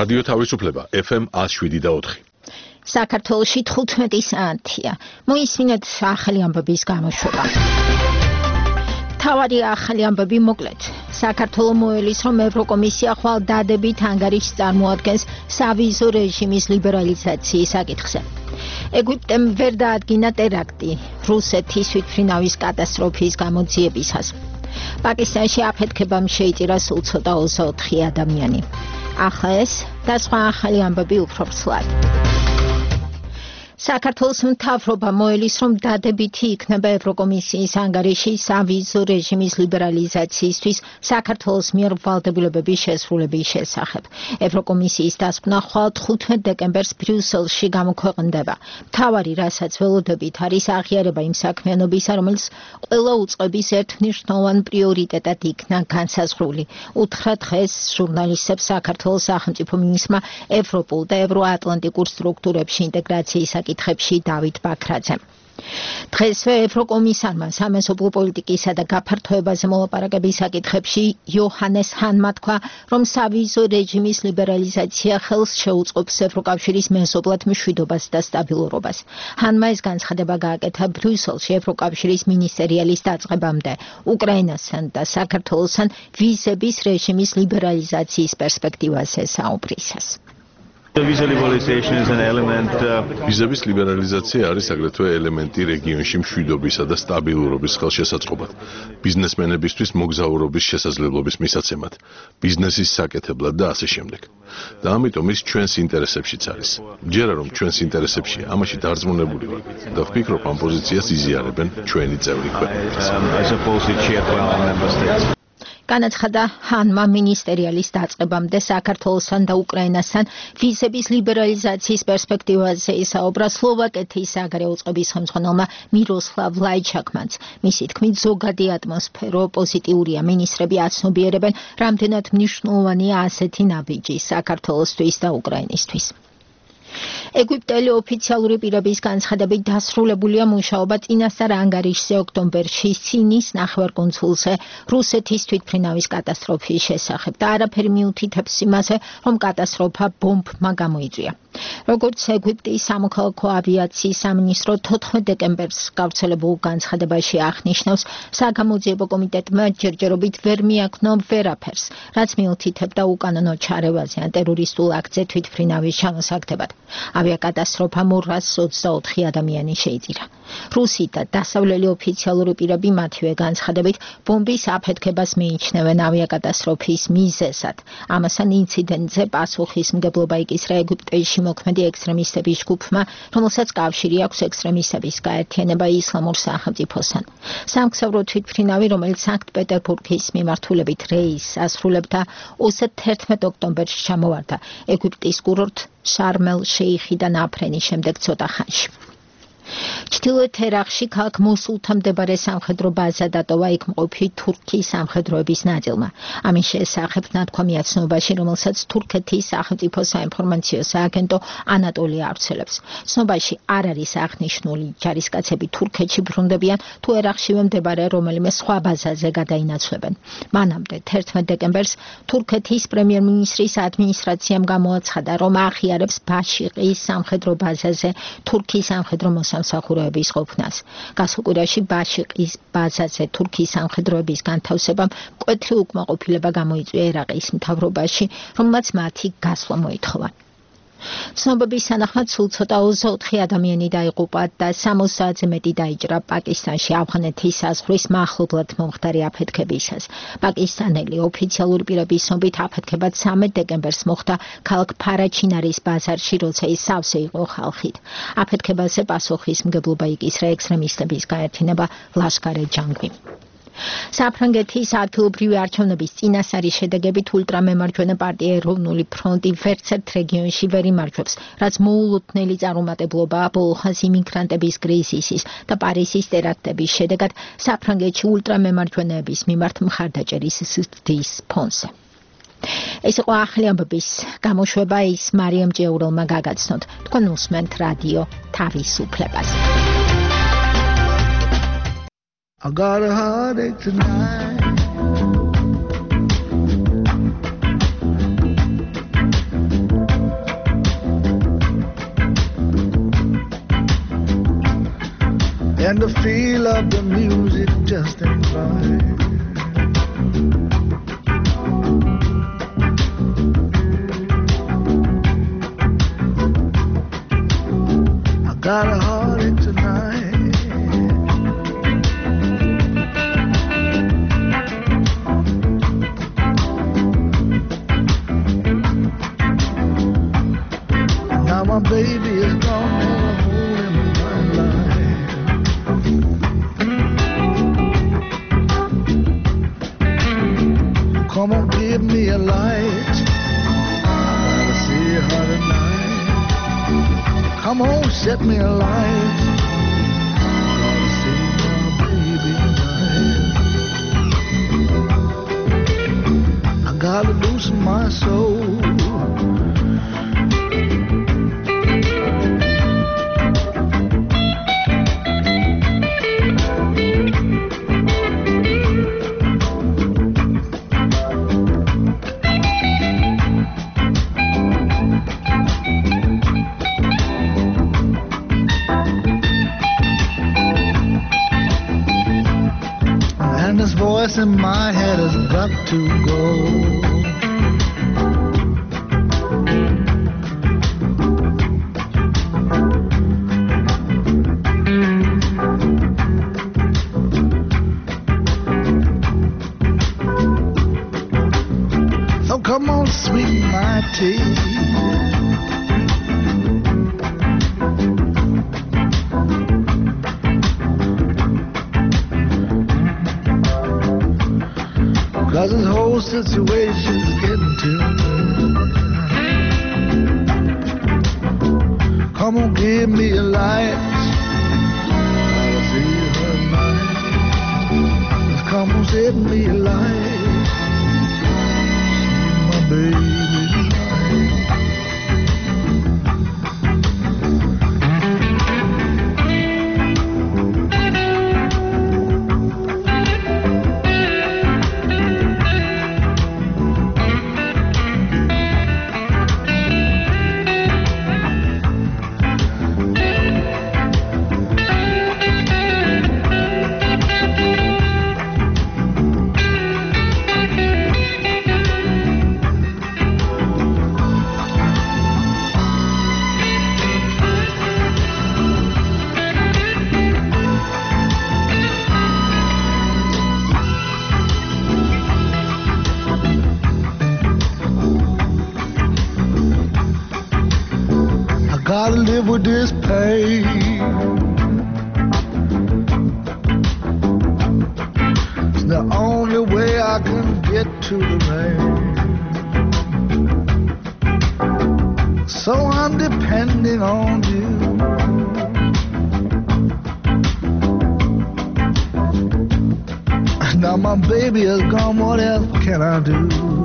რადიო თავისუფლება FM 107.4. საქართველოში 15 საათია. მოისმინეთ ახალი ამბების გამოშვება. თავარი ახალი ამბები მოკლედ. საქართველოს მოელის, რომ ევროკომისია ხვალ დადებით ანგარიშს წარმოადგენს სავიზო რეჟიმის ლიბერალიზაციის საკითხზე. ეგვიპტემ ვერ დაადგინა ტერაქტი რუსეთის თვითმფრინავის კატასტროფის გამოძიებისას. პაკისტანში აფეთქებამ შეიწირა სულ ცოტა 24 ადამიანი. ახლა ეს და სხვა ახალი ამბები უფრო ცვლად. საქართველოს მთავრობა მოელის, რომ დადებითი იქნება ევროკომისიის ანგარიში სავიზო რეჟიმის ლიბერალიზაციისთვის საქართველოს მიერ ვალდებულებების შესრულების შესახებ. ევროკომისიის დასკვნა ხვალ 15 დეკემბერს ბრიუსელში გამოქვეყნდება. მთავარი, რასაც ველოდებით, არის აღიარება იმ საქმიანობისა, რომელიც ყველა უწყების ერთმნიშვნელოვან პრიორიტეტად იქნა განსაზღვრული. უთხრა დღეს ჟურნალისტებს საქართველოს სახელმწიფო მინისტრმა ევროპულ და ევროატლანტიკურ სტრუქტურებში ინტეგრაციის საკითხებში დავით ბაქრაძემ. დღესვე ევროკომისარმა სამეზობლო პოლიტიკისა და გაფართოებაზე მოლაპარაკების საკითხებში იოჰანეს ჰანმა თქვა, რომ სავიზო რეჟიმის ლიბერალიზაცია ხელს შეუწყობს ევროკავშირის მეზობლად მშვიდობას და სტაბილურობას. ჰანმა ეს განცხადება გააკეთა ბრიუსელში ევროკავშირის მინისტერიალის დაწყებამდე უკრაინასთან და საქართველოსთან ვიზების რეჟიმის ლიბერალიზაციის პერსპექტივაზე საუბრისას. ვიზების ლიბერალიზაცია არის აგრეთვე ელემენტი რეგიონში მშვიდობისა და სტაბილურობის ხელშესაწყობად, ბიზნესმენებისთვის მოგზაურობის შესაძლებლობის მისაცემად, ბიზნესის საკეთებლად და ასე შემდეგ. და ამიტომ ის ჩვენს ინტერესებშიც არის. მჯერა რომ ჩვენს ინტერესებშია, ამაში დარწმუნებული ვარ და ვფიქრობ ამ პოზიციას იზიარებენ ჩვენი წევრი ქვეყნები. განაცხადა ჰანმა მინისტერიალის დაწყებამდე საქართველოსთან და უკრაინასთან ვიზების ლიბერალიზაციის პერსპექტივაზე ისაუბრა სლოვაკეთის საგარეო წყობის ხელმძღვანელმა მიროსლავ ლაიჩაკმანს. მისი თქმით, ზოგადი ატმოსფერო პოზიტიურია. მინისტრები აცნობიერებენ, რამდენად მნიშვნელოვანია ასეთი ნაბიჯი საქართველოსთვის და უკრაინისთვის. ეგვიპტელი ოფიციალური პირების განცხადებით დასრულებულია მუშაობა წინასწარ ანგარიშზე ოქტომბერში სინის ნახევარკუნძულზე რუსეთის თვითმფრინავის კატასტროფის შესახებ და არაფერი მიუთითებს იმაზე, რომ კატასტროფა ბომბმა გამოიწვია. როგორც ეგვიპტის სამოქალაქო ავიაციის სამინისტრო 14 დეკემბერს გავრცელებულ განცხადებაში აღნიშნავს, საგამოძიებო კომიტეტმა ჯერჯერობით ვერ მიაქნა ვერაფერს, რაც მიუთითებდა უკანონო ჩარევაზე ან ტერორისტულ აქტზე თვითმფრინავის ჩამოსაგდებად. ავიაკატასტროფამ 224 ადამიანი შეიწირა. რუსი და დასავლელი ოფიციალური პირები მათივე განცხადებით ბომბის აფეთქებას მიიჩნევენ ავიაკატასტროფის მიზეზად. ამასთან ინციდენტზე პასუხისმგებლობა იკისრა ეგვიპტეში მოქმედი ექსტრემისტების ჯგუფმა, რომელსაც კავშირი აქვს ექსტრემისტების გაერთიანება ისლამურ სახელმწიფოსთან. სამგზავრო თვითმფრინავი, რომელიც სანქტ-პეტერბურგის მიმართულებით რეისს ასრულებდა 21 ოქტომბერს ჩამოვარდა ეგვიპტის კურორტ შარმელ-შეიხიდან აფრენის შემდეგ ცოტა ხანში. ჩრდილოეთ ერაყში ქალაქ მოსულთან მდებარე სამხედრო ბაზა დატოვა იქ მყოფი თურქიის სამხედროების ნაწილმა. ამის შესახებ ნათქვამია ცნობაში, რომელსაც თურქეთის სახელმწიფო საინფორმაციო სააგენტო ანატოლია ავრცელებს. ცნობაში არ არის აღნიშნული ჯარისკაცები თურქეთში ბრუნდებიან თუ ერაყშივე მდებარე რომელიმე სხვა ბაზაზე გადაინაცვლებენ. მანამდე 11 დეკემბერს თურქეთის პრემიერ-მინისტრის ადმინისტრაციამ გამოაცხადა, რომ აღიარებს ბაშიყის სამხედრო ბაზაზე თურქიის სამხედრო სამსახურეების ყოფნას. გასულ კვირაში ბაშიყის ბაზაზე თურქიის სამხედროების განთავსებამ მკვეთრი უკმაყოფილება გამოიწვია ერაყის მთავრობაში, რომელმაც მათი გასვლა მოითხოვა. ცნობების თანახმად სულ ცოტა 24 ადამიანი დაიღუპა და 60-ზე მეტი დაიჭრა პაკისტანში ავღანეთის საზღვრის მახლობლად მომხდარი აფეთქებისას. პაკისტანელი ოფიციალური პირების ცნობით აფეთქება 13 დეკემბერს მოხდა ქალაქ ფარაჩინარის ბაზარში, როცა ის სავსე იყო ხალხით. აფეთქებაზე პასუხისმგებლობა იკისრა ექსტრემისტების გაერთიანება ლაშქარ-ე ჯანგვიმ. საფრანგეთის ადგილობრივი არჩევნების წინასწარი შედეგებით ულტრამემარჯვენე პარტია ეროვნული ფრონტი ვერცერთ რეგიონში ვერ იმარჯვებს, რაც მოულოდნელი წარუმატებლობაა ბოლო ხანს იმიგრანტების კრიზისის და პარიზის ტერაქტების შედეგად საფრანგეთში ულტრამემარჯვენეების მიმართ მხარდაჭერის ზრდის ფონზე. ეს იყო ახალი ამბების გამოშვება, ის მარიამ ჭეურელმა გაგაცნოთ. თქვენ უსმენთ რადიო თავისუფლებას. I got a heartache tonight. the feel of the music just ain't right. I got a heartache tonight. Now my baby is gone, never holding my life. Come on, give me a light. I gotta see her tonight. Come on, set me a light. Gotta see my baby tonight. I gotta loosen my soul. And this voice in my head has got to go. So come on, sweeten my tea. Cause this whole situation's getting to me. Come on, give me a light. I'll see her tonight. Just come on, set me a light. See my baby tonight. Gotta live with this pain. It's the only way I can get to the rain. So I'm depending on you. Now my baby is gone, what else can I do?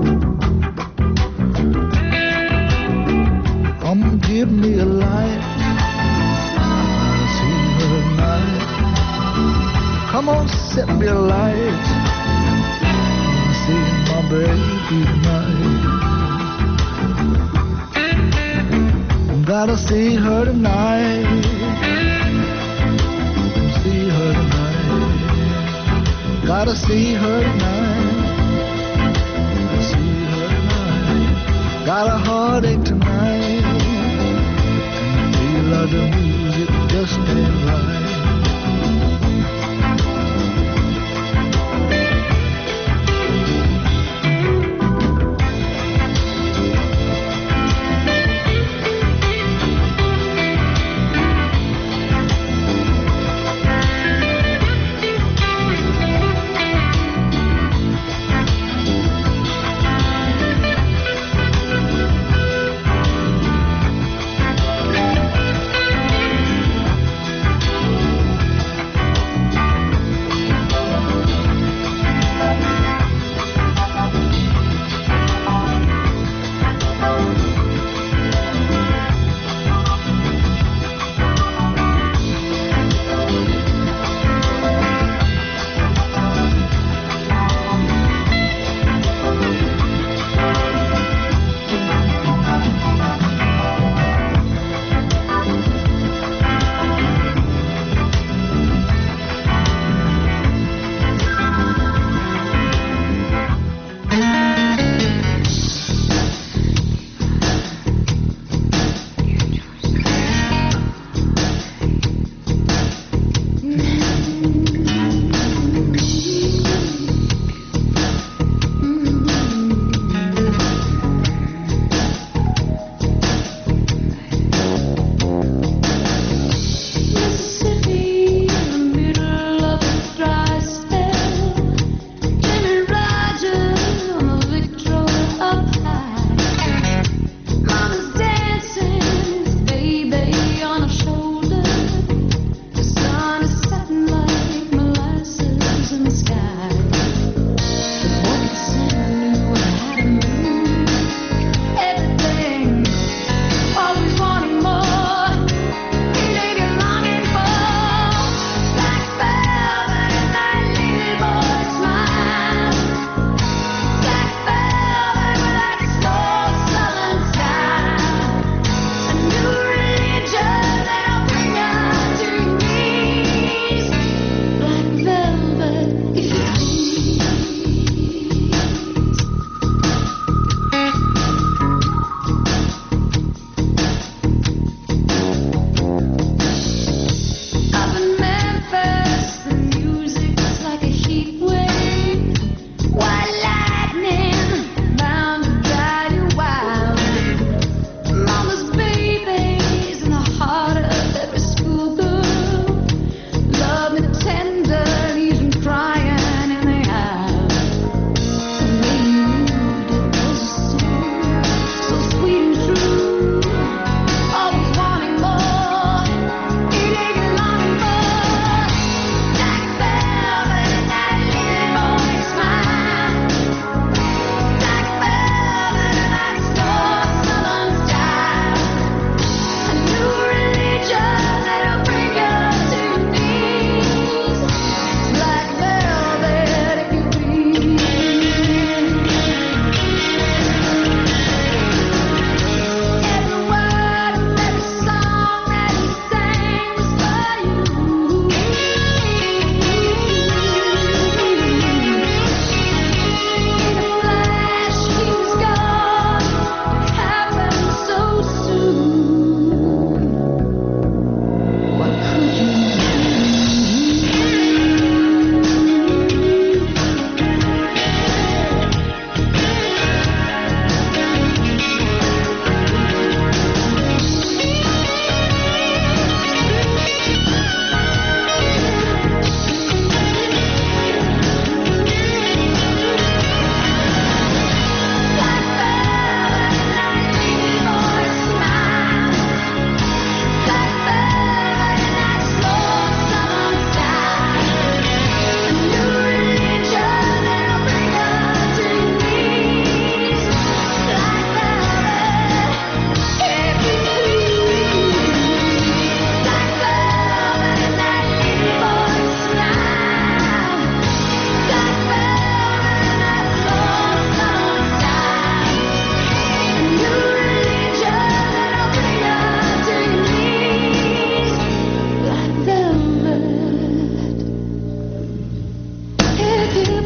Come give me a light. I see her tonight. Come on, set me a light. I see my baby tonight. Gotta see her tonight. See her tonight. Gotta see her tonight. See her tonight. Got a heartache tonight. Love the music just ain't right.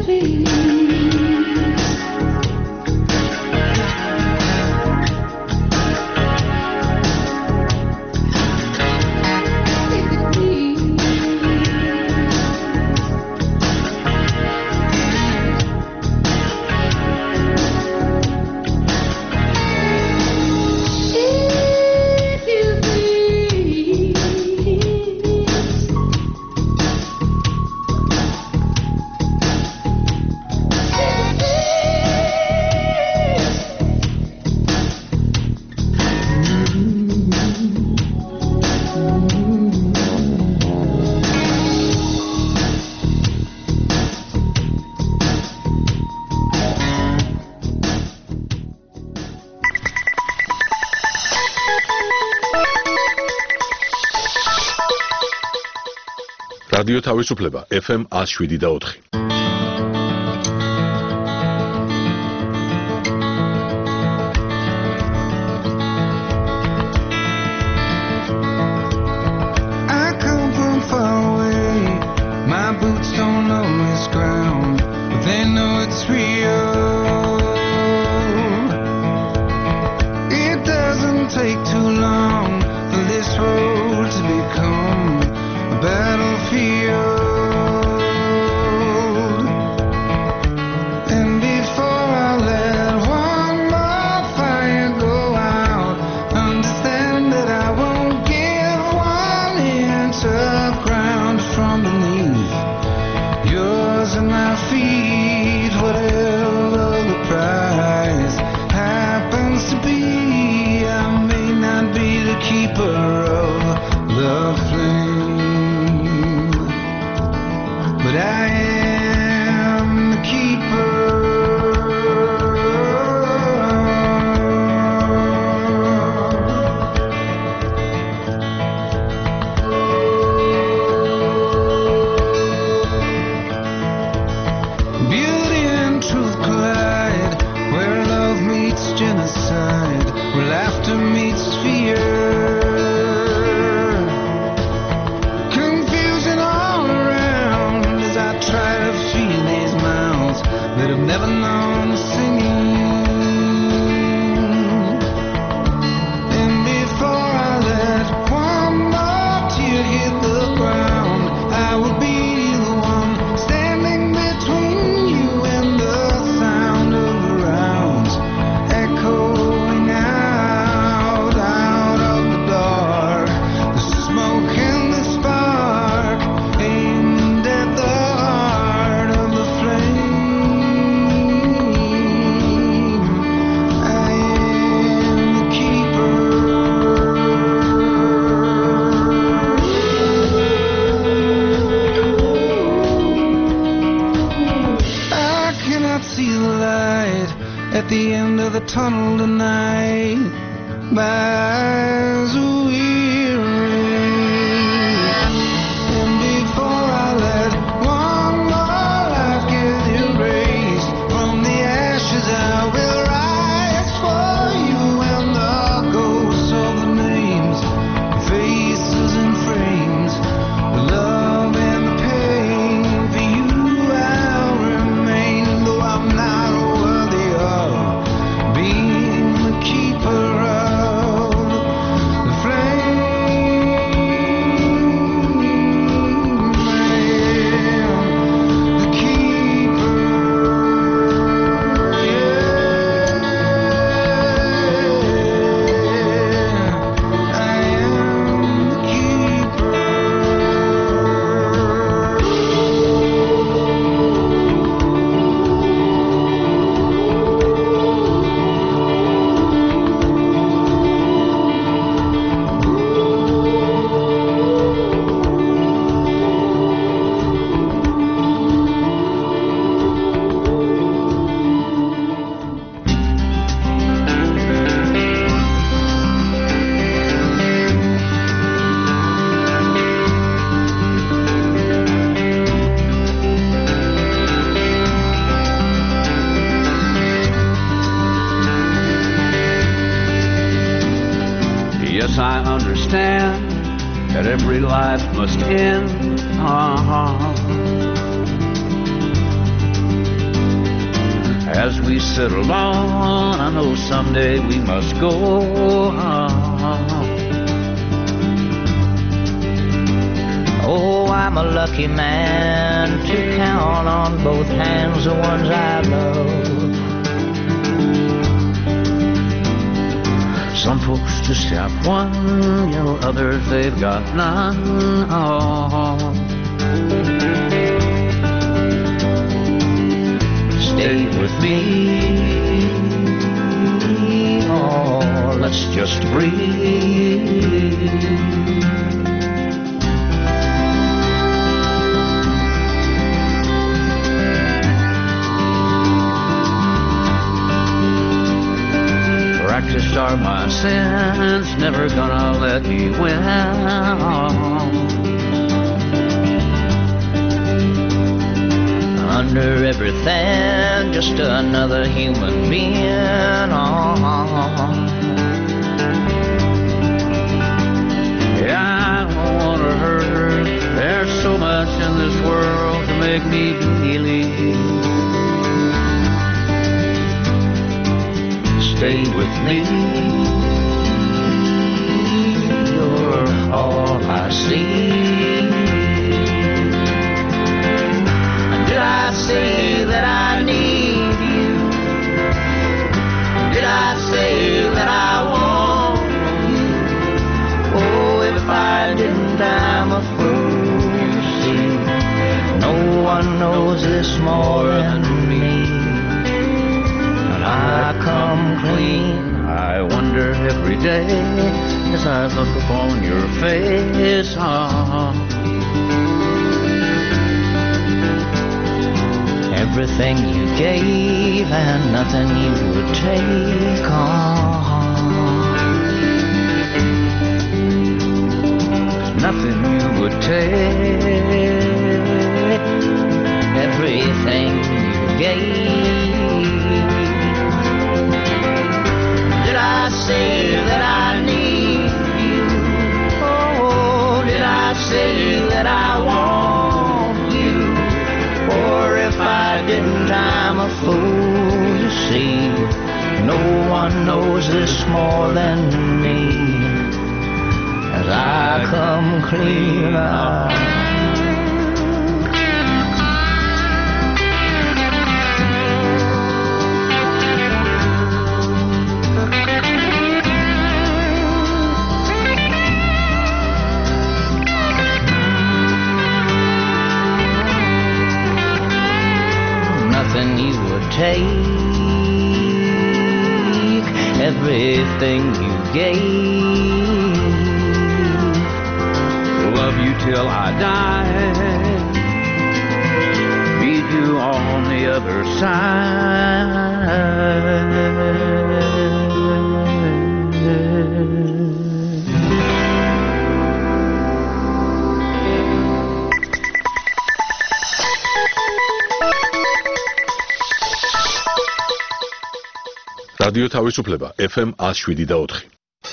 რადიო თავისუფლება FM 107.4. as we settle on, I know someday we must go on. Oh, I'm a lucky man to count on both hands the ones I love. Some folks just have one, you know, others they've got none. Oh. Stay with me, oh, let's just breathe. Practiced are my sins, never gonna let me win. Under everything, just another human being. Yeah, I don't wanna hurt her. There's so much in this world to make me believe. Stay with me, you're all I see. Did I say that I need you? Did I say that I want you? Oh, if I didn't, I'm a fool, you see. No one knows this more than me. I come clean, I wonder every day as I look upon your face. Everything you gave and nothing you would take nothing you would take. Everything you gave. Did I say that I need you? Oh, did I say that I want you? Or if I didn't, I'm a fool, you see. No one knows this more than me. As I come clean out. Nothing you would take, everything you gave. Love you till I die, meet you on the other side. რადიო თავისუფლება FM 107.4.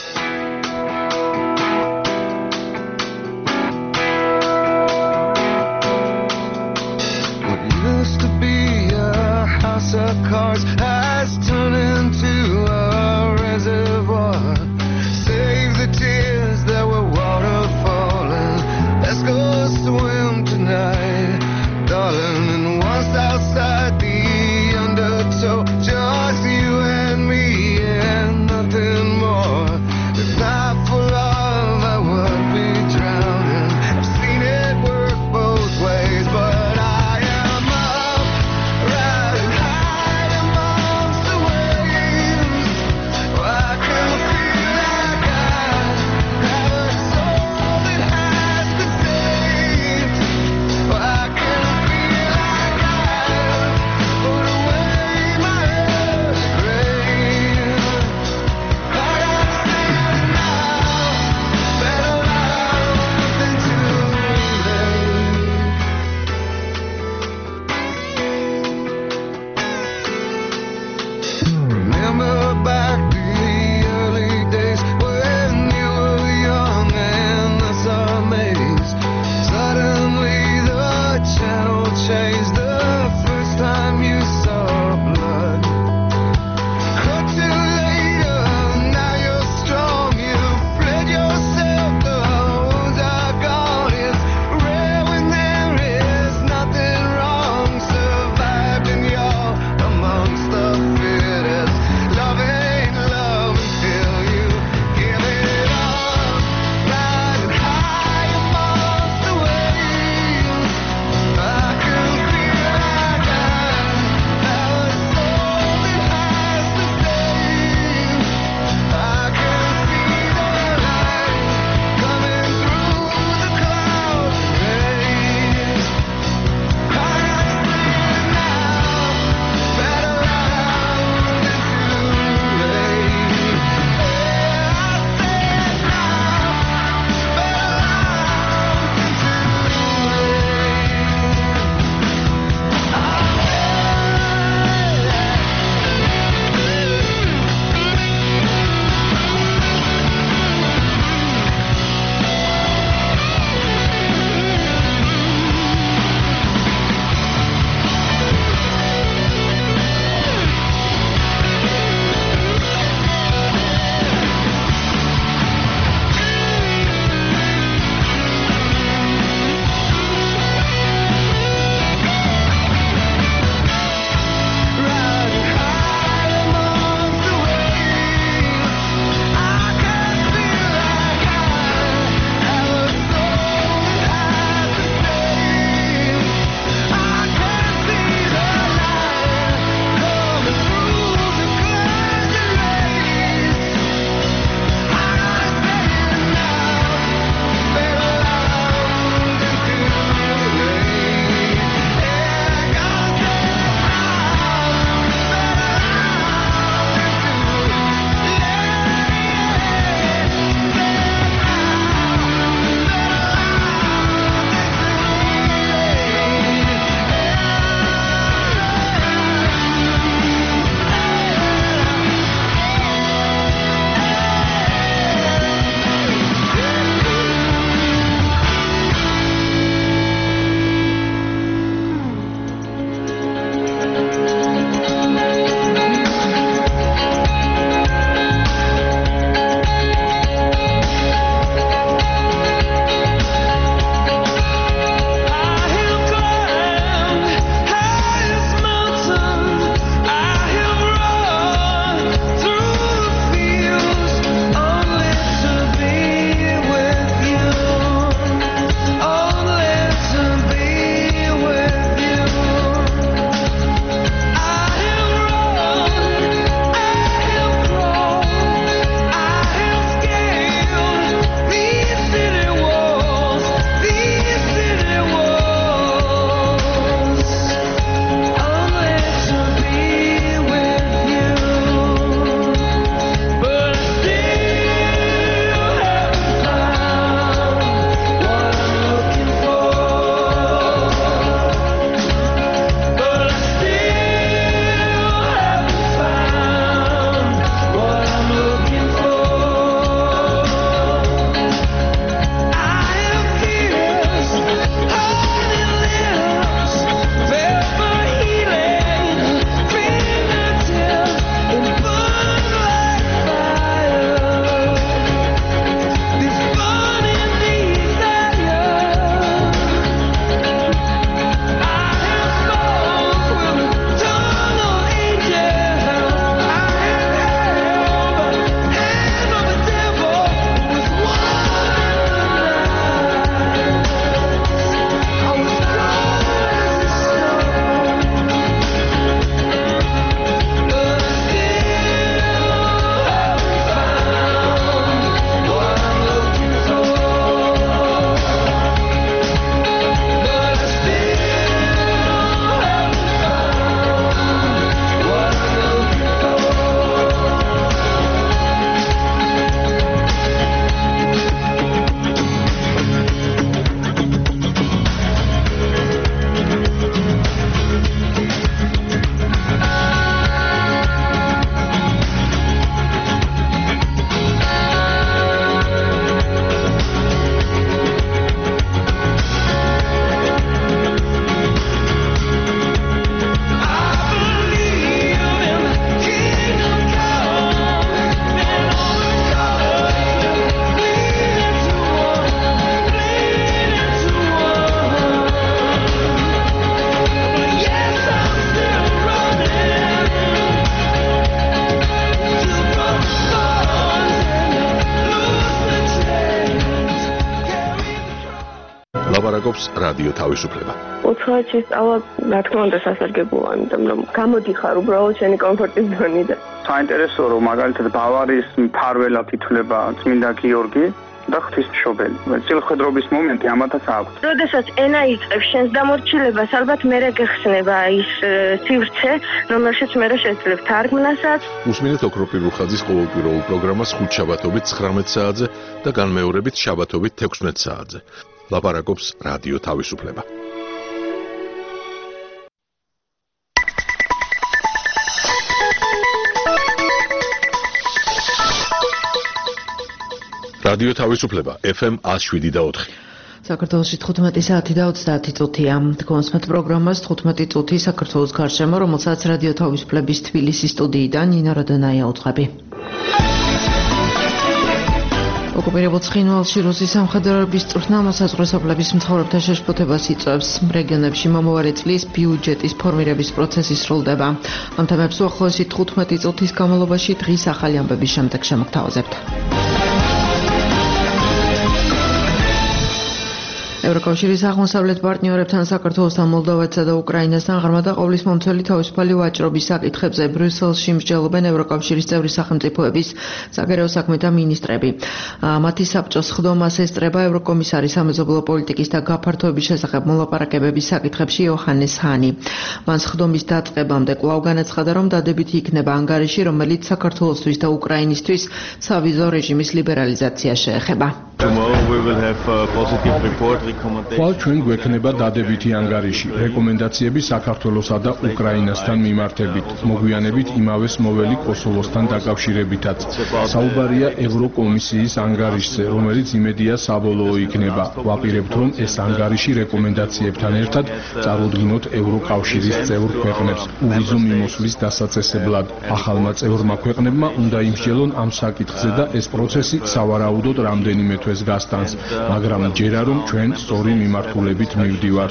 What used to be a house of cards has turned into a reservoir. Save the tears that were waterfalling. Let's go swim tonight, darling. And once outside the undertow, just you and me and nothing more. If not for love, I would be drowning. I've seen it work both ways, but I am up, riding high in my ლაპარაკობს რადიო თავისუფლება. უცხოეთში სწავლა, რა თქმა უნდა, სასარგებლოა, იმიტომ რომ გამოდიხარ უბრალოდ შენი კომფორტის ზონიდან. საინტერესოა, რომ მაგალითად ბავარიის მფარველად ითვლება წმინდა გიორგი და ღვთისმშობელი. წილხვედრობის მომენტი ამათაც აქვს. როდესაც ენა იწყებს შენს დამორჩილებას, ალბათ მერე გეხსნება ის სივრცე, რომელშიც მერე შეძლებ თარგმნასაც. უსმინეთ ოქროპირ რუხაძის ყოველკვირეულ პროგრამას ხუთშაბათობით 19 საათზე და განმეორებით შაბათობით 16 საათზე. ლაპარაკობს რადიო თავისუფლება. რადიო თავისუფლება FM 107.4. საქართველოში 15 საათი და 30 წუთია. კონსმეთ პროგრამას 15 წუთი საქართველოს გარშემო, რომელსაც რადიო თავისუფლების თბილისის სტუდიიდან ნინო როდონაია უძღვები. ოკუპირებულ ცხინვალში რუსის სამხედროების წვრთნა მოსაზღვრესობლების მცხოვრებთა შეშფოთებას იწვევს. რეგიონებში მომავალი წლის ბიუჯეტის ფორმირების პროცესი სრულდება. ამ თემებს უახლოესი 15 წუთის განმავლობაში დღის ახალი ამბების შემდეგ შემოგთავაზებთ. ევროკავშირის აღმოსავლეთ პარტნიორებთან საქართველოსთან, მოლდოვეთსა და უკრაინასთან ღრმა და ყოვლისმომცველი თავისუფალი ვაჭრობის საკითხებზე ბრიუსელში მსჯელობენ ევროკავშირის წევრი სახელმწიფოების საგარეო საქმეთა მინისტრები. მათი საბჭოს ხდომას ესწრება ევროკომისარის სამეზობლო პოლიტიკის და გაფართოების შესახებ მოლაპარაკებების საკითხებში იოჰანეს ჰანი. მან ხდომის დაწყებამდე კვლავ განაცხადა, რომ დადებითი იქნება ანგარიში, რომელიც საქართველოსთვის და უკრაინისთვის სავიზო რეჟიმის ლიბერალიზაცია შეეხება. ხვალ ჩვენ გვექნება დადებითი ანგარიში, რეკომენდაციები საქართველოსა და უკრაინასთან მიმართებით, მოგვიანებით იმავეს მოველი კოსოვოსთან დაკავშირებითაც. საუბარია ევროკომისიის ანგარიშზე, რომელიც იმედია საბოლოო იქნება. ვაპირებთ, რომ ეს ანგარიში რეკომენდაციებთან ერთად წარუდგინოთ ევროკავშირის წევრ ქვეყნებს უვიზო მიმოსვლის დასაწესებლად. ახალმა წევრმა ქვეყნებმა უნდა იმსჯელონ ამ საკითხზე და ეს პროცესი სავარაუდოდ რამდენიმე თვეს გასტანს, მაგრამ ჯერა რომ ჩვენ სწორი მიმართულებით მივდივართ.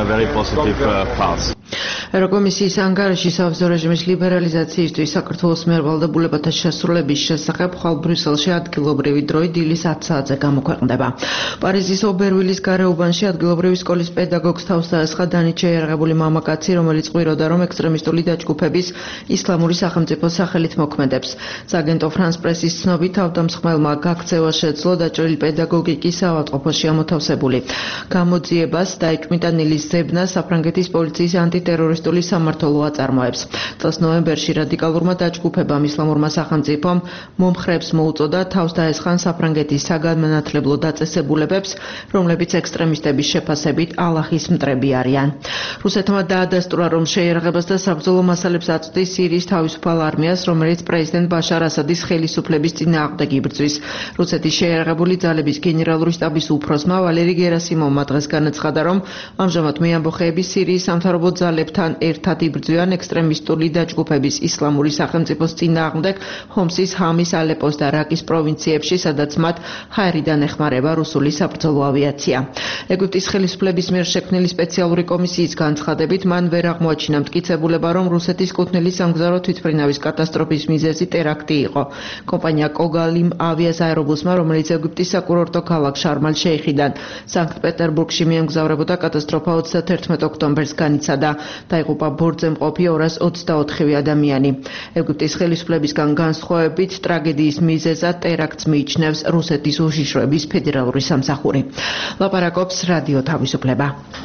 ევროკომისიის ანგარიში სავიზო რეჟიმის ლიბერალიზაციისთვის საქართველოს მიერ ვალდებულებათა შესრულების შესახებ ხვალ ბრიუსელში ადგილობრივი დროით დილის 10 საათზე გამოქვეყნდება. პარიზის ობერვილის გარეუბანში ადგილობრივი სკოლის პედაგოგს თავს დაესხა დანით შეიარაღებული მამაკაცი, რომელიც ყვიროდა, რომ ექსტრემისტული დაჯგუფების ისლამური სახელმწიფოს სახელით მოქმედებს. სააგენტო ფრანს პრესის ცნობით, თავდამსხმელმა გაქცევა შეძლო დაჭრილი პედაგოგი კი საავადმყოფოში ამოთავსებული. გამოძიებას დაეჭვმიტა ნილის ზებნა საფრანგეთის პოლიციის ანტიტერორისტული სამმართველო აწარმოებს. წელს ნოემბერში რადიკალურმა დაჯგუფებამ ისლამურმა სახელმწიფომ მომხრეებს მოუწოდა თავს დაესხან საფრანგეთის საგანმანათლებლო დაწესებულებებს, რომლებიც ექსტრემისტების შეფასებით ალაჰის მტრები არიან. რუსეთმა დაადასტურა, რომ შეიარაღებას და საბრძოლო მასალებს აწვდის სირიის თავისუფალ არმიას, რომელიც პრეზიდენტ ბაშარ ასადის ხელისუფლების წინააღმდეგ იბრძვის. რუსეთის შეიარაღებული ძალების გენერალური შტაბის უფროსმა ვალერი გერასიმოვმა დღეს განაცხადა, რომ ამჟამად მეამბოხეები სირიის სამთავრობო ძალებთან ერთად იბრძვიან ექსტრემისტული დაჯგუფების ისლამური სახელმწიფოს წინააღმდეგ ჰომსის, ჰამის, ალეპოს და რაკის პროვინციებში, სადაც მათ ჰაერიდან ეხმარება რუსული საბრძოლო ავიაცია. ეგვიპტის ხელისუფლების მიერ შექმნილი სპეციალური კომისიის განცხადებით, მან ვერ აღმოაჩინა მტკიცებულება, რომ რუსეთის კუთვნილი სამგზავრო თვითმფრინავის კატასტროფის მიზეზი ტერაქტი იყო. კომპანია კოგალიმ ავიას აერობუსმა, რომელიც ეგვიპტის საკურორტო ქალაქ შარმალ-შეიხიდან სანქტ-პეტერბურგში მიემგზავრებოდა, კატასტროფა 31 ოქტომბერს განიცადა. დაიღუპა ბორტზე მყოფი 224 ადამიანი. ეგვიპტის ხელისუფლებისგან განსხვავებით, ტრაგედიის მიზეზად ტერაქტს მიიჩნევს რუსეთის უშიშროების ფედერალური სამსახური. ლაპარაკობს რადიო თავისუფლება.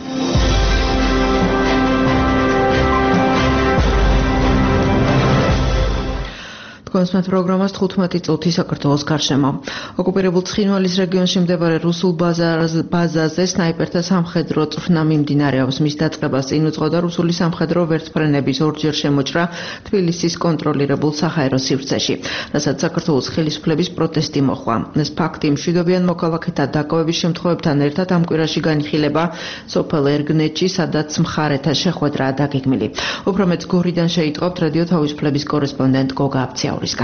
კონსმეთ პროგრამას 15 წუთი საქართველოს გარშემო. ოკუპირებულ ცხინვალის რეგიონში მდებარე რუსულ ბაზაზე სნაიპერთა სამხედრო წვრთნა მიმდინარეობს. მის დაწყებას წინ უძღოდა რუსული სამხედრო ვერტმფრენების ორჯერ შემოჭრა თბილისის კონტროლირებულ საჰაერო სივრცეში, რასაც საქართველოს ხელისუფლების პროტესტი მოჰყვა. ეს ფაქტი მშვიდობიან მოქალაქეთა დაკავების შემთხვევებთან ერთად ამ კვირაში განიხილება სოფელ ერგნეთში, სადაც მხარეთა შეხვედრაა დაგეგმილი. უფრო მეტ გორიდან შეიტყობთ რადიო თავისუფლების კორესპონდენტ გოგა აბციაურისგან.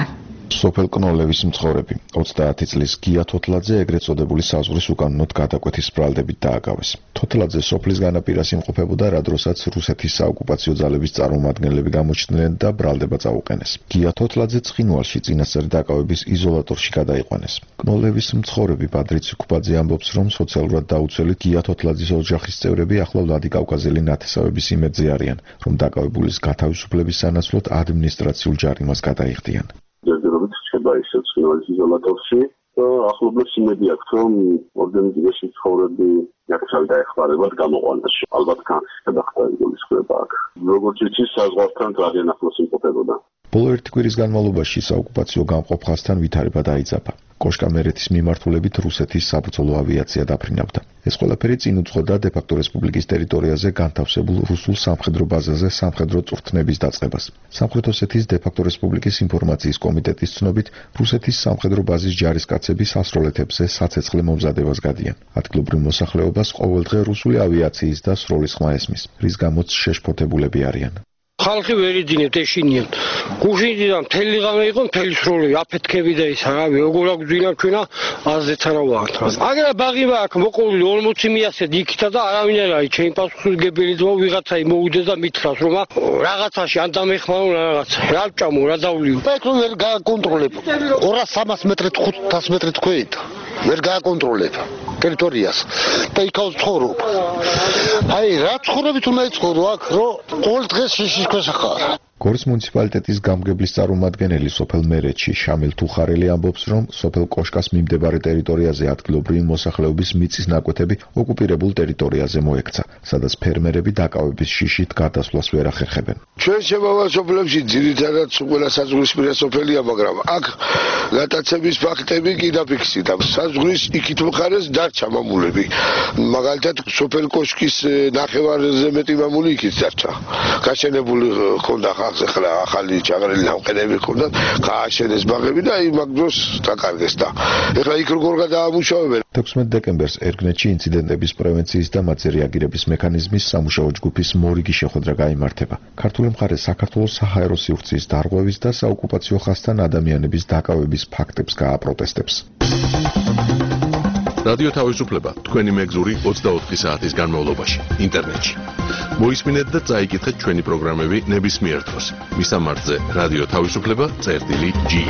სოფელ კნოლევის მცხოვრები 30 წლის გია თოთლაძე ეგრეთ წოდებული საზღვრის უკანონოდ გადაკვეთის ბრალდებით დააკავეს. თოთლაძე სოფლის განაპირას იმყოფებოდა, რა დროსაც რუსეთის საოკუპაციო ძალების წარმომადგენლები გამოჩნდნენ და ბრალდება წაუყენეს. გია თოთლაძე ცხინვალში წინასწარ დაკავების იზოლატორში გადაიყვანეს. კნოლევის მცხოვრები პატრიცი კუბაძე ამბობს, რომ სოციალურად დაუცველი გია თოთლაძის ოჯახის წევრები ახლა ვლადიკავკაზელი ნათესავების იმედზე არიან, რომ დაკავებულის გათავისუფლების სანაცვლოდ ადმინისტრაციულ ჯარიმას გადაიხდიან. ჯერჯერობით რჩება ისევ ცხინვალის იზოლატორში და ახლობლებს იმედი აქვს, რომ ორგანიზაციაში ცხოვრები იაკშალ დაეხმარებათ გამოყვანაში. ალბათ კანს გადახდა იგულისხმება აქ. როგორც იცის, საზღვართან ძალიან ახლოს იმყოფებოდა. ბოლო ერთი კვირის განმავლობაში საოკუპაციო გამყოფ ხაზთან ვითარება დაიძაბა. კოშკამერეთის მიმართულებით რუსეთის საბრძოლო ავიაცია დაფრინავდა. ეს ყველაფერი წინ უძღოდა დე-ფაქტო რესპუბლიკის ტერიტორიაზე განთავსებულ რუსულ სამხედრო ბაზაზე სამხედრო წვრთნების დაწყებას. სამხრეთ ოსეთის დე-ფაქტო რესპუბლიკის ინფორმაციის კომიტეტის ცნობით, რუსეთის სამხედრო ბაზის ჯარისკაცები სასროლეთებზე საცეცხლე მომზადებას გადიან. ადგილობრივ მოსახლეობას ყოველდღე რუსული ავიაციის და სროლის ხმა ესმის, რის გამოც შეშფოთებულები არიან. ხალხი ვერ იძინებთ ეშინიან. გუშინიდან მთელი ღამე იყო მთელი სროლი აფეთქები და ისა რავი როგორ აგვძინა ჩვენა აზეც არა ვართ. აგერა ბაღი აქვს მოყოლილი 40-100 იქითა და არავინ არ არის ჩემი პასუხისმგებელი ძმა ვიღაცა მოვიდეს და მითხრას რომ რაღაცაში ან დამეხმარო რაღაცა რა ვჭამო რა დავლიო. პეტრო ვერ გააკონტროლებ 200-300 მეტრით 500 მეტრით ქვით ვერ გააკონტროლებ ტერიტორიას და იქაოს ცხოვრობ. აი რა ცხოვრობით უნდა იცხოვრო აქ რომ ყოველ დღეს შიშის ქვეშ ხარ. გორის მუნიციპალიტეტის გამგებლის წარმომადგენელი სოფელ მერეთში შამილ თუხარელი ამბობს, რომ სოფელ კოშკას მიმდებარე ტერიტორიაზე ადგილობრივი მოსახლეობის მიწის ნაკვეთები ოკუპირებულ ტერიტორიაზე მოექცა, სადაც ფერმერები დაკავების შიშით გადასვლას ვერ ახერხებენ. ჩვენ შემავალ სოფლებში ძირითადად ყველა საზღვრისპირა სოფელია, მაგრამ აქ გატაცების ფაქტები კი დაფიქსირდა. საზღვრის იქით მხარეს დარჩა მამულები. მაგალითად სოფელ კოშკის ნახევარზე მეტი მამული იქით დარჩა. გაშენებული ჰქონდა ახლა ახალი ჩაღრილი ნამყენები ჰქონდა, გააშენეს ბაღები და აი მაგ დროს დაკარგეს და ეხლა იქ როგორ გადაამუშავებენ. 16 დეკემბერს ერგნეთში ინციდენტების პრევენციის და მათზე რეაგირების მექანიზმის სამუშაო ჯგუფის მორიგი შეხვედრა გაიმართება. ქართული მხარე საქართველოს საჰაერო სივრცის დარღვევის და საოკუპაციო ხაზთან ადამიანების დაკავების ფაქტებს გააპროტესტებს. რადიო თავისუფლება თქვენი მეგზური 24 საათის განმავლობაში ინტერნეტში. მოისმინეთ და წაიკითხეთ ჩვენი პროგრამები ნებისმიერ დროს. მისამართზე რადიო თავისუფლება.ge.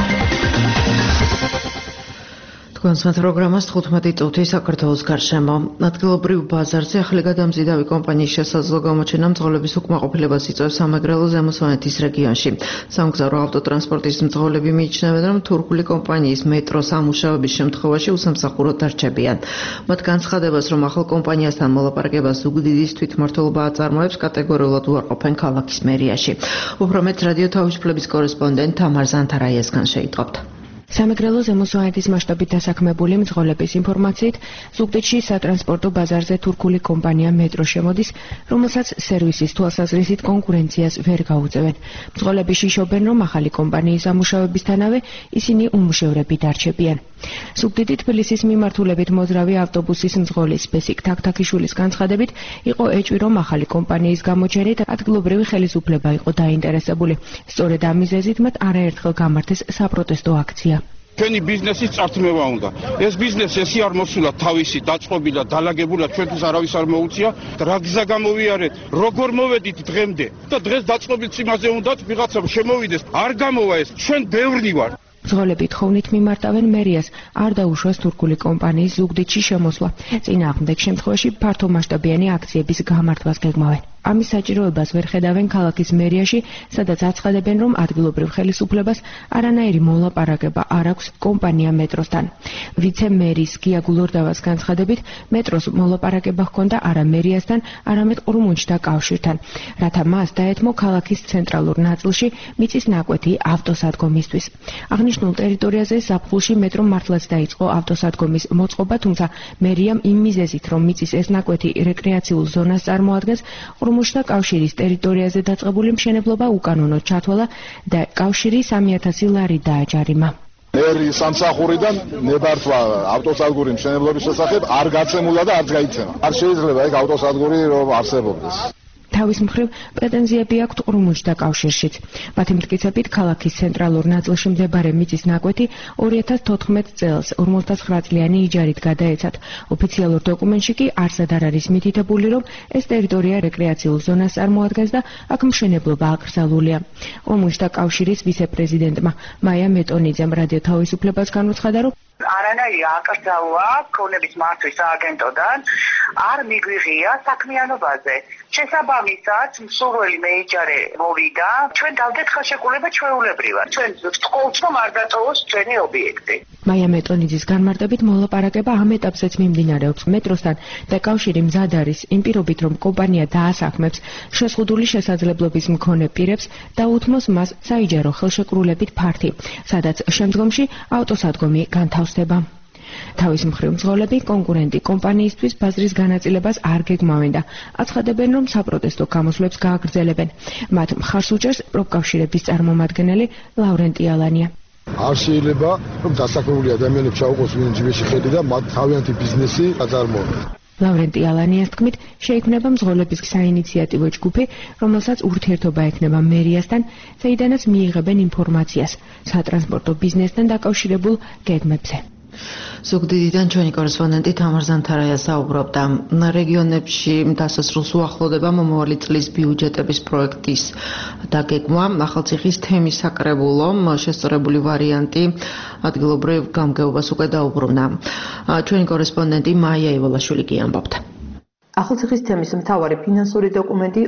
თქვენს პროგრამას 15 წუთი საქართველოს გარშემო. ადგილობრივ ბაზარზე ახალი გადამზიდავი კომპანიის შესაძლო გამოჩენა მძღოლების უკმაყოფილებას იწვევს სამეგრელო ზემო სვანეთის რეგიონში. სამგზავრო ავტოტრანსპორტის მძღოლები მიიჩნევენ, რომ თურქული კომპანიის მეტროს ამუშავების შემთხვევაში უსამსახუროდ დარჩებიან. მათ განცხადებას, რომ ახალ კომპანიასთან მოლაპარაკებას ზუგდიდის თვითმმართველობა აწარმოებს, კატეგორიულად უარყოფენ ქალაქის მერიაში. უფრო მეტ რადიო თავისუფლების კორესპონდენტ თამარ ზანთარაიასგან შეიტყობთ. სამეგრელო ზემო სვანეთის მასშტაბით დასაქმებული მძღოლების ინფორმაციით, ზუგდიდში სატრანსპორტო ბაზარზე თურქული კომპანია მეტრო შემოდის, რომელსაც სერვისის თვალსაზრისით კონკურენციას ვერ გაუწევენ. მძღოლები შიშობენ, რომ ახალი კომპანიის ამუშავებისთანავე ისინი უმუშევრები დარჩებიან. ზუგდიდი თბილისის მიმართულებით მოძრავი ავტობუსის მძღოლის ბესიკ თაქთაქიშვილის განცხადებით, იყო ეჭვი, რომ ახალი კომპანიის გამოჩენით ადგილობრივი ხელისუფლება იყო დაინტერესებული. სწორედ ამ მიზეზით მათ არაერთხელ გამართეს საპროტესტო აქცია. ჩვენი ბიზნესის წარწმევა უნდა. ეს ბიზნესი ესე არ მოსულა თავისი დაწყობილა, დალაგებულა, ჩვენთვის არავის არ მოუწია. რა გზა გამოვიარეთ, როგორ მოვედით დღემდე და დღეს დაწყობილ სიმაზე უნდათ ვიღაცა შემოვიდეს. არ გამოვა ეს, ჩვენ ბევრი ვარ. მძღოლები თხოვნით მიმარტავენ მერიას არ დაუშვას თურქული კომპანიის ზუგდიდში შემოსვლა. წინააღმდეგ შემთხვევაში ფართომასშტაბიანი აქციების გამართვას გეგმავენ. ამის საჭიროებას ვერ ხედავენ ქალაქის მერიაში, სადაც აცხადებენ, რომ ადგილობრივ ხელისუფლებას არანაირი მოლაპარაკება არ აქვს კომპანია მეტროსთან. ვიცე-მერის გია გულორდავას განცხადებით, მეტროს მოლაპარაკება ჰქონდა არა მერიასთან, არამედ ყრუმუნჯთა კავშირთან, რათა მას დაეთმო ქალაქის ცენტრალურ ნაწილში მიწის ნაკვეთი ავტოსადგომისთვის. აღნიშნულ ტერიტორიაზე ზაფხულში მეტრო მართლაც დაიწყო ავტოსადგომის მოწყობა, თუმცა მერიამ იმ მიზეზით, რომ მიწის ეს ნაკვეთი რეკრეაციულ ზონას წარმოადგენს, ყრუმუნჯთა კავშირის ტერიტორიაზე დაწყებული მშენებლობა უკანონოდ ჩათვალა და კავშირი 3000 ლარი დააჯარიმა. მერი სამსახურიდან ნებართვა ავტოსადგური მშენებლობის შესახებ არ გაცემულა და არც გაიცემა. არ შეიძლება ეგ ავტოსადგური რომ არსებობდეს. თავის მხრივ პრეტენზიები აქვთ ყრუმულში და კავშირშიც. მათი მტკიცებით, ქალაქის ცენტრალურ ნაწილში მდებარე მიწის ნაკვეთი 2014 წელს 59 წლიანი იჯარით გადაეცათ. ოფიციალურ დოკუმენტში კი არსად არ არის მითითებული, რომ ეს ტერიტორია რეკრეაციულ ზონას წარმოადგენს და აქ მშენებლობა აკრძალულია. ყრუმულში და კავშირის ვიცე-პრეზიდენტმა მაია მეტონიძემ რადიო თავისუფლებას განუცხადა, რომ არანაირი აკრძალვა ქონების მართვის სააგენტოდან არ მიგვიღია საქმიანობაზე. შესაბამისად, მსურველი მეიჯარე მოვიდა, ჩვენ დავდეთ ხელშეკრულება ჩვეულებრივად. ჩვენ ვთხოვთ, რომ არ დატოვოს ჩვენი ობიექტი. მაია მეტონიძის განმარტებით მოლაპარაკება ამ ეტაპზეც მიმდინარეობს მეტროსთან და კავშირი მზად არის იმ პირობით, რომ კომპანია დაასაქმებს შეზღუდული შესაძლებლობის მქონე პირებს და უთმოს მას საიჯარო ხელშეკრულებით ფართი, სადაც შემდგომში ავტოსადგომი განთავსდება. თავის მხრივ მძღოლები კონკურენტი კომპანიისთვის ბაზრის განაწილებას არ გეგმავენ და აცხადებენ, რომ საპროტესტო გამოსვლებს გააგრძელებენ. მათ მხარს უჭერს პროფკავშირების წარმომადგენელი ლავრენტი ალანია. არ შეიძლება, რომ დასაქმებული ადამიანებს ჩაუყოს ვინ ჯიბეში ხედი და მათ თავიანთი ბიზნესი აწარმოებენ. ლავრენტი ალანიას თქმით, შეიქმნება მძღოლების საინიციატივო ჯგუფი, რომელსაც ურთიერთობა ექნება მერიასთან, საიდანაც მიიღებენ ინფორმაციას სატრანსპორტო ბიზნესთან დაკავშირებულ გეგმებზე. ზუგდიდიდან ჩვენი კორესპონდენტი თამარ ზანთარაია საუბრობდა. რეგიონებში დასასრულს უახლოვდება მომავალი წლის ბიუჯეტების პროექტის დაგეგმვა. ახალციხის თემის საკრებულო შესწორებული ვარიანტი ადგილობრივ გამგეობას უკვე დაუბრუნდა. ჩვენი კორესპონდენტი მაია ივოლაშვილი კი ამბობდა. ახალციხის თემის მთავარი ფინანსური დოკუმენტი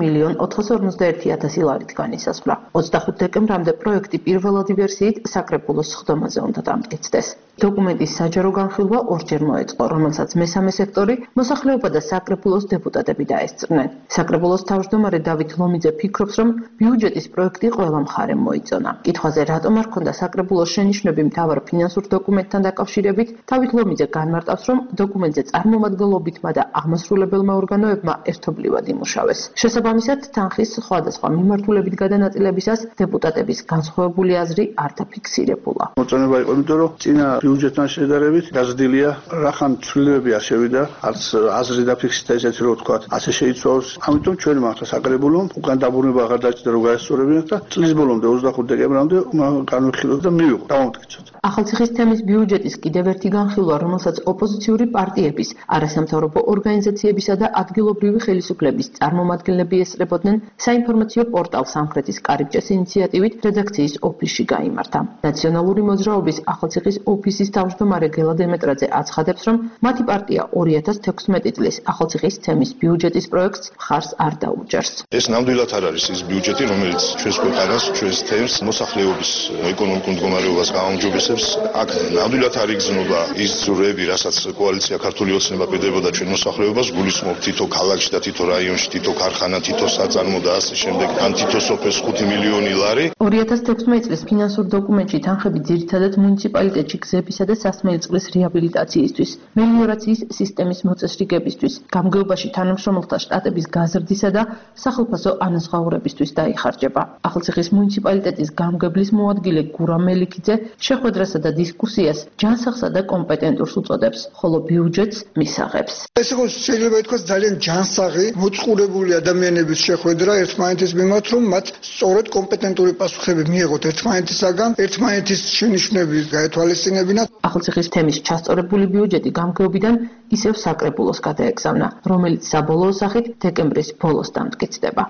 4.451.000 ლარით განისაზღვრა. 25 დეკემბრამდე პროექტი პირველადი ვერსიით საკრებულოს სხდომაზე უნდა დამტკიცდეს. დოკუმენტის საჯარო განხილვა ორჯერ მოეწყო, რომელსაც მესამე სექტორი, მოსახლეობა და საკრებულოს დეპუტატები დაესწრნენ. საკრებულოს თავმჯდომარე დავით ლომიძე ფიქრობს, რომ ბიუჯეტის პროექტი ყველა მხარემ მოიწონა. კითხვაზე რატომ არ ქონდა საკრებულოს შენიშვნები მთავარ ფინანსურ დოკუმენტთან დაკავშირებით, დავით ლომიძე განმარტავს, რომ დოკუმენტზე წარმომადგენლობითმა და აღმასრულებელმა ორგანოებმა ერთობლივად იმუშავეს. შესაბამისად, თანხის სხვადასხვა მიმართულებით გადანაწილებისას დეპუტატების განსხვავებული აზრი არ დაფიქსირებულა. მოწონება იყო, იმიტომ რომ წინა ბიუჯეტთან შედარებით გაზრდილია, რახან ცვლილებები არ შევიდა, არც აზრი დაფიქსირდა ესეთი რომ ვთქვათ, ასე შეიცვალოს. ამიტომ ჩვენ მართლა საკრებულომ უკან დაბრუნება აღარ დაჭირდა რომ გაესწორებინათ და წლის ბოლომდე 25 დეკემბრამდე განვიხილოთ და მივიღოთ, დავამტკიცოთ. ახალციხის თემის ბიუჯეტის კიდევ ერთი განხილვა, რომელსაც ოპოზიციური პარტიების, არასამთავრობო ორგანიზაციებისა და ადგილობრივი ხელისუფლების წარმომადგენლები ესწრებოდნენ, საინფორმაციო პორტალ სამხრეთის კარიბჭეს ინიციატივით რედაქციის ოფისში გაიმართა. ნაციონალური მოძრაობის ახალციხის ოფისის თავმჯდომარე გელა დემეტრაძე აცხადებს, რომ მათი პარტია 2016 წლის ახალციხის თემის ბიუჯეტის პროექტს მხარს არ დაუჭერს. ეს ნამდვილად არ არის ის ბიუჯეტი, რომელიც ჩვენს ქვეყანას, ჩვენს თემს, მოსახლეობის ეკონომიკურ მდგომარეობას გააუმჯობესებს. აქ ნამდვილად არ იგრძნობა ის ძროები, რასაც კოალიცია ქართული ოცნება პირდებოდა ჩვენ მოსახლეობას, გულისხმობ თითო ქალაქში და თითო რაიონში, თითო ქარხანა, თითო საწარმო და ასე შემდეგ, ან თითო სოფელს 5 მილიონი ლარი. 2016 წლის ფინანსურ დოკუმენტში თანხები ძირითადად მუნიციპალიტეტში გზებისა და სასმელი წყლის რეაბილიტაციისთვის, მელიორაციის სისტემის მოწესრიგებისთვის, გამგეობაში თანამშრომელთა შტატების გაზრდისა და სახელმწიფო ანაზღაურებისთვის დაიხარჯება. ახალციხის მუნიციპალიტეტის გამგებლის მოადგილე გურამ მელიქიძე შეხვედრასა და დისკუსიას ჯანსაღსა და კომპეტენტურს უწოდებს, ხოლო ბიუჯეტს მისაღებს. ეს იყო შეიძლება ითქვას ძალიან ჯანსაღი, მოწყურებული ადამიანების შეხვედრა ერთმანეთის მიმართ, რომ მათ სწორედ კომპეტენტური პასუხები მიეღოთ ერთმანეთისაგან, ერთმანეთის შენიშვნები გაეთვალისწინებინათ. ახალციხის თემის ჩასწორებული ბიუჯეტი გამგეობიდან ისევ საკრებულოს გადაეგზავნა, რომელიც საბოლოო სახით დეკემბრის ბოლოს დამტკიცდება.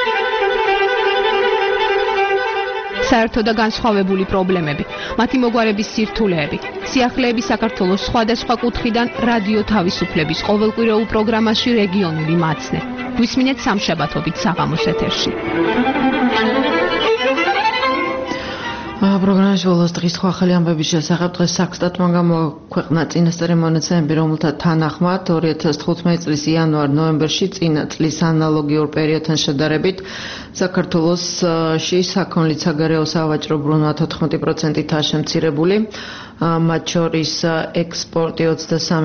საერთო და განსხვავებული პრობლემები, მათი მოგვარების სირთულეები, სიახლეები საქართველოს სხვადასხვა კუთხიდან რადიო თავისუფლების ყოველკვირეულ პროგრამაში რეგიონული მაცნე. გვისმინეთ სამშაბათობით საღამოს ეთერში. პროგრამის ბოლოს დღის სხვა ახალი ამბების შესახებ დღეს საქსტატმა გამოაქვეყნა წინასწარი მონაცემები, რომელთა თანახმად 2015 წლის იანვარ-ნოემბერში წინა წლის ანალოგიურ პერიოდთან შედარებით საქართველოში საქონლის საგარეო სავაჭრო ბრუნვა 14%-ით შემცირებული, მათ შორის ექსპორტი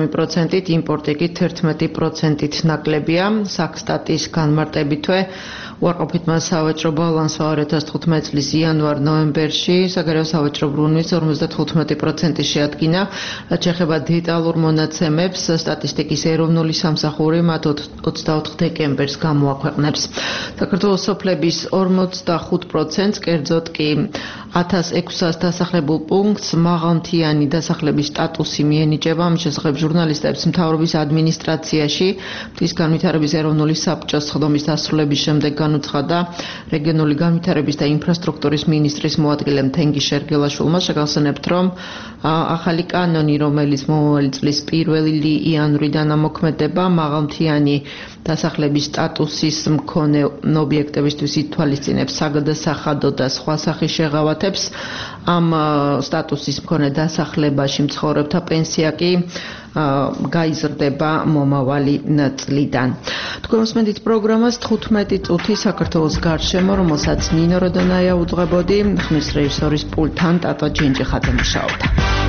23%-ით, იმპორტი კი 11%-ით ნაკლებია. საქსტატის განმარტებითვე უარყოფითმა სავაჭრო ბალანსმა 2015 წლის იანვარ-ნოემბერში საგარეო სავაჭრო ბრუნვის 55% შეადგინა. რაც შეეხება დეტალურ მონაცემებს, სტატისტიკის ეროვნული სამსახური მათ 24 დეკემბერს გამოაქვეყნებს. საქართველოს სოფლების 45%-ს, კერძოდ კი 1600 დასახლებულ პუნქტს მაღალმთიანი დასახლების სტატუსი მიენიჭება. ამის შესახებ ჟურნალისტებს მთავრობის ადმინისტრაციაში მთის განვითარების ეროვნული საბჭოს სხდომის დასრულების შემდეგ განუცხადა რეგიონული განვითარების და ინფრასტრუქტურის მინისტრის მოადგილე თენგი შერგელაშვილმა. შეგახსენებთ, რომ ახალი კანონი, რომელიც მომავალი წლის 1 იანვრიდან ამოქმედება, მაღალმთიანი დასახლების სტატუსის მქონე ობიექტებისთვის ითვალისწინებს საგადასახადო და სხვა სახის შეღავათებს. ამ სტატუსის მქონე დასახლებაში მცხოვრებთა პენსია კი გაიზრდება მომავალი წლიდან. თქვენ უსმენთ პროგრამას 15 წუთი საქართველოს გარშემო, რომელსაც ნინო როდონაია უძღვებოდი, ხმის რეჟისორის პულტთან ტატო ჯინჯიხაძე მუშაობდა.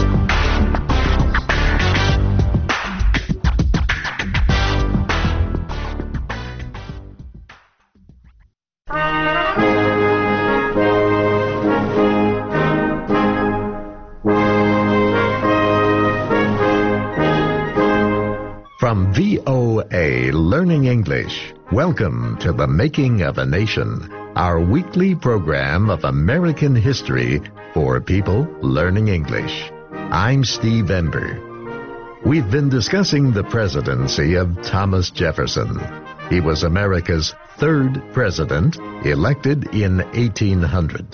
From VOA Learning English, welcome to The Making of a Nation, our weekly program of American history for people learning English. I'm Steve Ember. We've been discussing the presidency of Thomas Jefferson. He was America's third president, elected in 1800.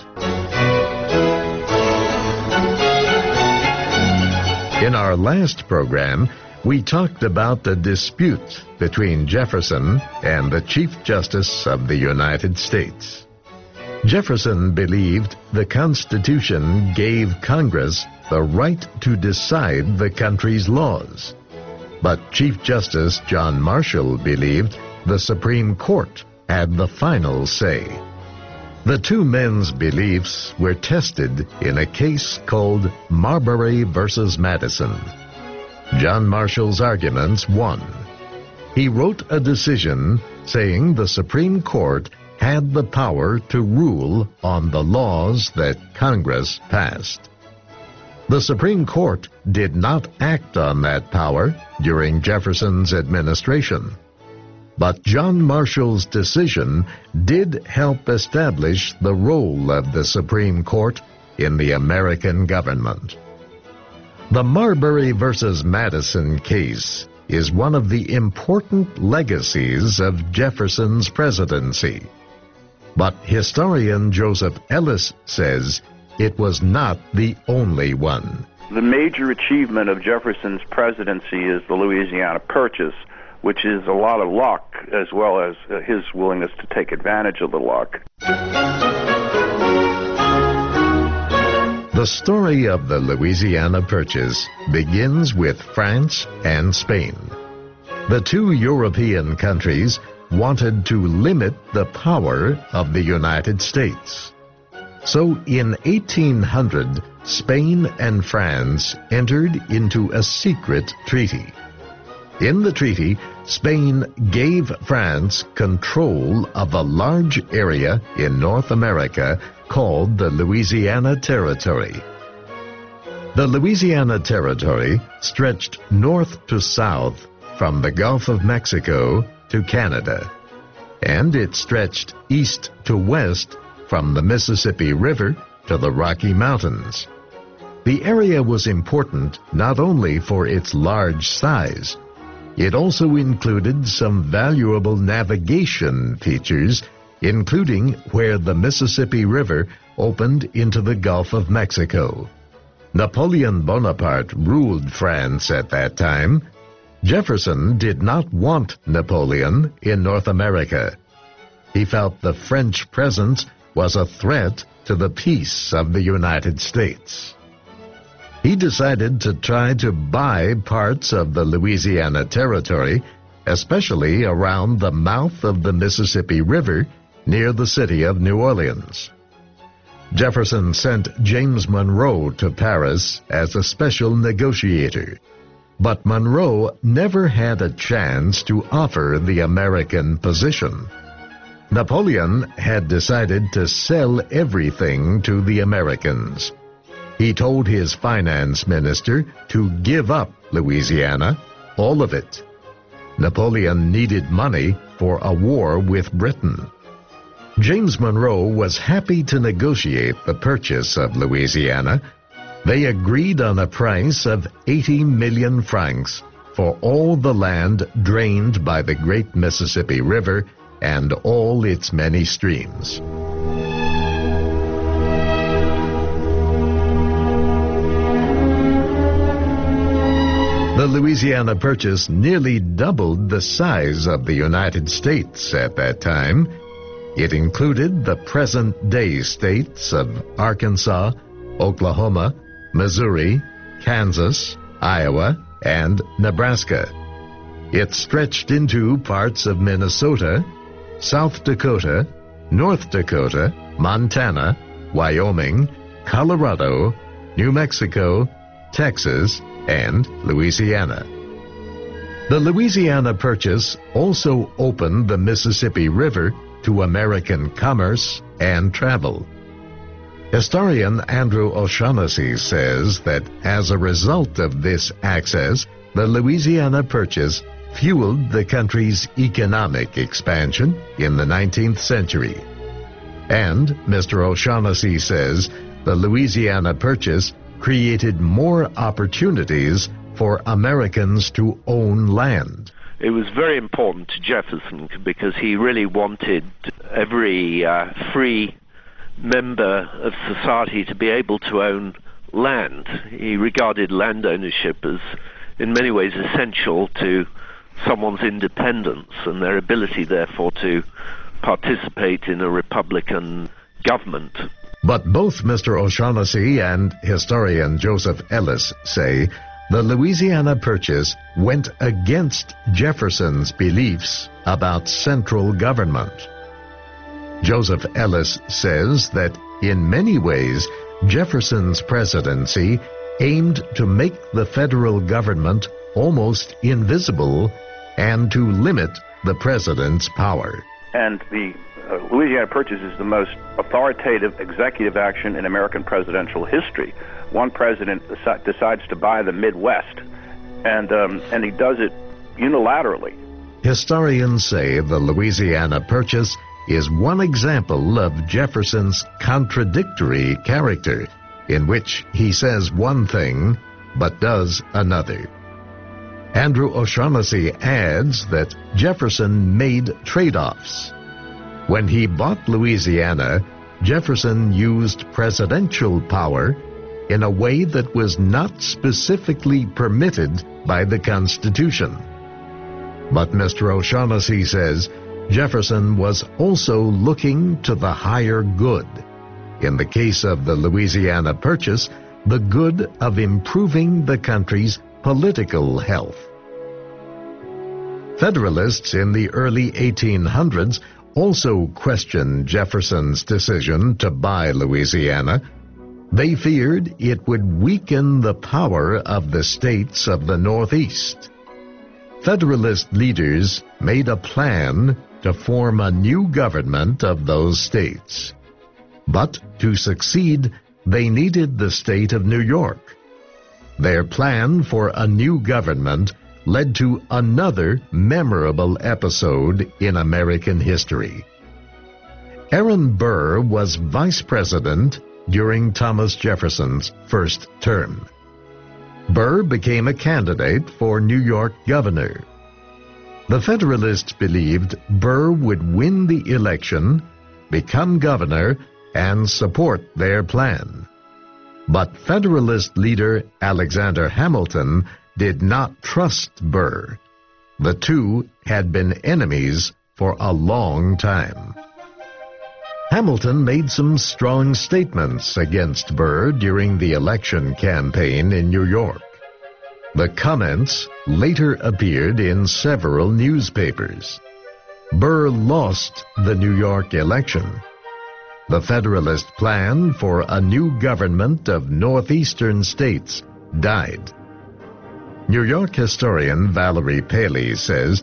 In our last program, we talked about the dispute between Jefferson and the Chief Justice of the United States. Jefferson believed the Constitution gave Congress the right to decide the country's laws. But Chief Justice John Marshall believed the Supreme Court had the final say. The two men's beliefs were tested in a case called Marbury versus Madison. John Marshall's arguments won. He wrote a decision saying the Supreme Court had the power to rule on the laws that Congress passed. The Supreme Court did not act on that power during Jefferson's administration. But John Marshall's decision did help establish the role of the Supreme Court in the American government. The Marbury versus Madison case is one of the important legacies of Jefferson's presidency. But historian Joseph Ellis says it was not the only one. The major achievement of Jefferson's presidency is the Louisiana Purchase, which is a lot of luck as well as his willingness to take advantage of the luck. The story of the Louisiana Purchase begins with France and Spain. The two European countries wanted to limit the power of the United States. So in 1800, Spain and France entered into a secret treaty. In the treaty, Spain gave France control of a large area in North America called the Louisiana Territory. The Louisiana Territory stretched north to south from the Gulf of Mexico to Canada, and it stretched east to west from the Mississippi River to the Rocky Mountains. The area was important not only for its large size, it also included some valuable navigation features, including where the Mississippi River opened into the Gulf of Mexico. Napoleon Bonaparte ruled France at that time. Jefferson did not want Napoleon in North America. He felt the French presence was a threat to the peace of the United States. He decided to try to buy parts of the Louisiana Territory, especially around the mouth of the Mississippi River near the city of New Orleans. Jefferson sent James Monroe to Paris as a special negotiator, but Monroe never had a chance to offer the American position. Napoleon had decided to sell everything to the Americans. He told his finance minister to give up Louisiana, all of it. Napoleon needed money for a war with Britain. James Monroe was happy to negotiate the purchase of Louisiana. They agreed on a price of 80 million francs for all the land drained by the great Mississippi River and all its many streams. The Louisiana Purchase nearly doubled the size of the United States at that time. It included the present-day states of Arkansas, Oklahoma, Missouri, Kansas, Iowa, and Nebraska. It stretched into parts of Minnesota, South Dakota, North Dakota, Montana, Wyoming, Colorado, New Mexico, Texas, and Louisiana. The Louisiana Purchase also opened the Mississippi River to American commerce and travel. Historian Andrew O'Shaughnessy says that as a result of this access, the Louisiana Purchase fueled the country's economic expansion in the 19th century. And Mr. O'Shaughnessy says the Louisiana Purchase created more opportunities for Americans to own land. It was very important to Jefferson because he really wanted every free member of society to be able to own land. He regarded land ownership as, in many ways, essential to someone's independence and their ability, therefore, to participate in a republican government. But both Mr. O'Shaughnessy and historian Joseph Ellis say the Louisiana Purchase went against Jefferson's beliefs about central government. Joseph Ellis says that in many ways Jefferson's presidency aimed to make the federal government almost invisible and to limit the president's power. And the Louisiana Purchase is the most authoritative executive action in American presidential history. One president decides to buy the Midwest, and he does it unilaterally. Historians say the Louisiana Purchase is one example of Jefferson's contradictory character, in which he says one thing but does another. Andrew O'Shaughnessy adds that Jefferson made trade-offs. When he bought Louisiana, Jefferson used presidential power in a way that was not specifically permitted by the Constitution. But Mr. O'Shaughnessy says Jefferson was also looking to the higher good. In the case of the Louisiana Purchase, the good of improving the country's political health. Federalists in the early 1800s also questioned Jefferson's decision to buy Louisiana. They feared it would weaken the power of the states of the Northeast. Federalist leaders made a plan to form a new government of those states. But to succeed, they needed the state of New York. Their plan for a new government led to another memorable episode in American history. Aaron Burr was vice president during Thomas Jefferson's first term. Burr became a candidate for New York governor. The Federalists believed Burr would win the election, become governor, and support their plan. But Federalist leader Alexander Hamilton did not trust Burr. The two had been enemies for a long time. Hamilton made some strong statements against Burr during the election campaign in New York. The comments later appeared in several newspapers. Burr lost the New York election. The Federalist plan for a new government of northeastern states died. New York historian Valerie Paley says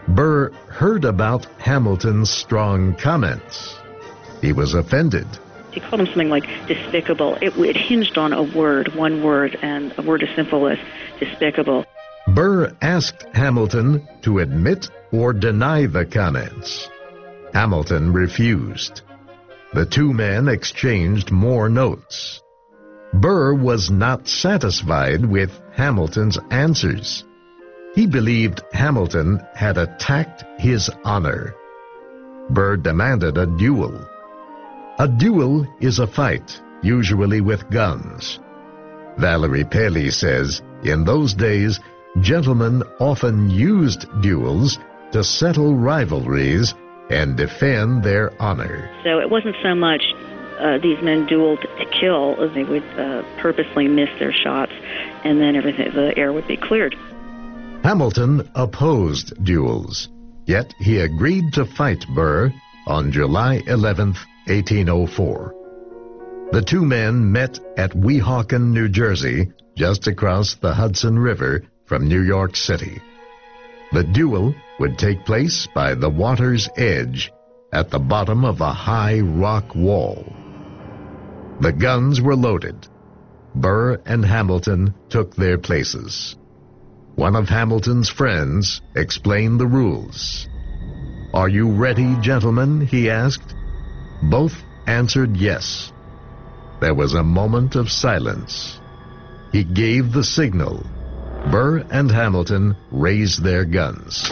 Burr heard about Hamilton's strong comments. He was offended. He called him something like despicable. It hinged on a word, one word, and a word as simple as despicable. Burr asked Hamilton to admit or deny the comments. Hamilton refused. The two men exchanged more notes. Burr was not satisfied with Hamilton's answers. He believed Hamilton had attacked his honor. Burr demanded a duel. A duel is a fight, usually with guns. Valerie Paley says, in those days, gentlemen often used duels to settle rivalries and defend their honor. So it wasn't so much these men dueled to kill, as they would purposely miss their shots, and then the air would be cleared. Hamilton opposed duels, yet he agreed to fight Burr on July 11th, 1804. The two men met at Weehawken, New Jersey, just across the Hudson River from New York City. The duel would take place by the water's edge at the bottom of a high rock wall. The guns were loaded. Burr and Hamilton took their places. One of Hamilton's friends explained the rules. "Are you ready, gentlemen?" he asked. Both answered yes. There was a moment of silence. He gave the signal. Burr and Hamilton raised their guns.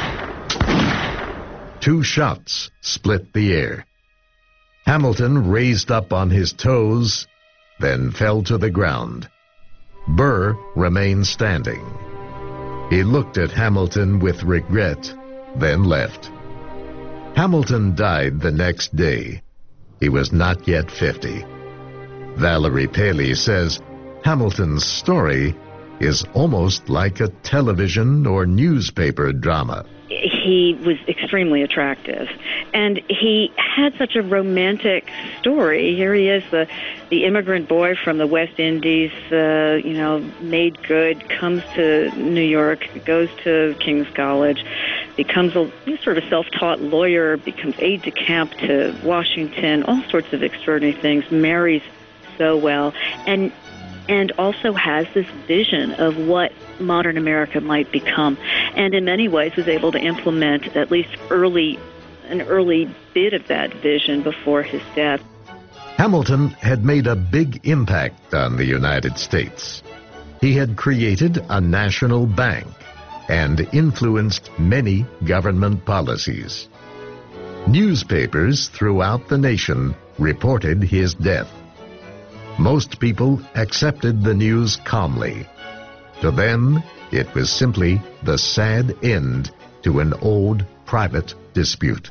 2 shots split the air. Hamilton raised up on his toes, then fell to the ground. Burr remained standing. He looked at Hamilton with regret, then left. Hamilton died the next day. He was not yet 50. Valerie Paley says Hamilton's story is almost like a television or newspaper drama. He was extremely attractive, and he had such a romantic story. Here he is, the immigrant boy from the West Indies, made good, comes to New York, goes to King's College, becomes a sort of self-taught lawyer, becomes aide-de-camp to Washington, all sorts of extraordinary things, marries so well, and also has this vision of what modern America might become, and in many ways was able to implement at least an early bit of that vision before his death. Hamilton had made a big impact on the United States. He had created a national bank and influenced many government policies. Newspapers throughout the nation reported his death. Most people accepted the news calmly. To them, it was simply the sad end to an old private dispute.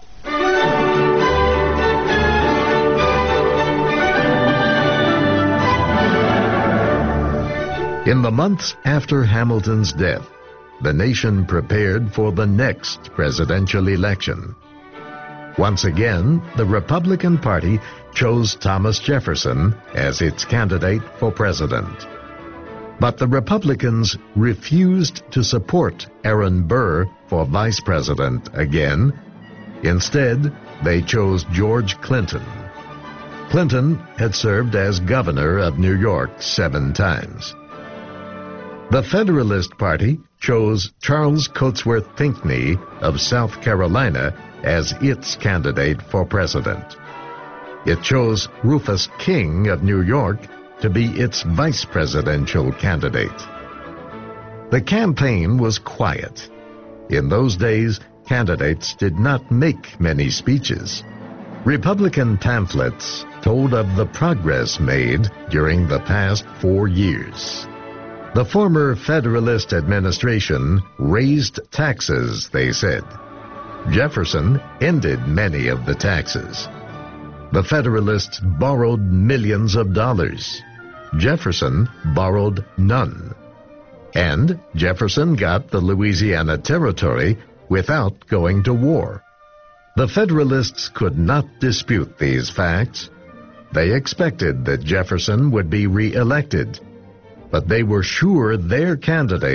In the months after Hamilton's death, the nation prepared for the next presidential election. Once again, the Republican Party chose Thomas Jefferson as its candidate for president. But the Republicans refused to support Aaron Burr for vice president again. Instead, they chose George Clinton. Clinton had served as governor of New York 7 times. The Federalist Party chose Charles Cotesworth Pinckney of South Carolina as its candidate for president. It chose Rufus King of New York to be its vice presidential candidate. The campaign was quiet. In those days, candidates did not make many speeches. Republican pamphlets told of the progress made during the past 4 years. The former Federalist administration raised taxes, they said. Jefferson ended many of the taxes. The Federalists borrowed millions of dollars. Jefferson borrowed none. And Jefferson got the Louisiana Territory without going to war. The Federalists could not dispute these facts. They expected that Jefferson would be re-elected, but they were sure their candidate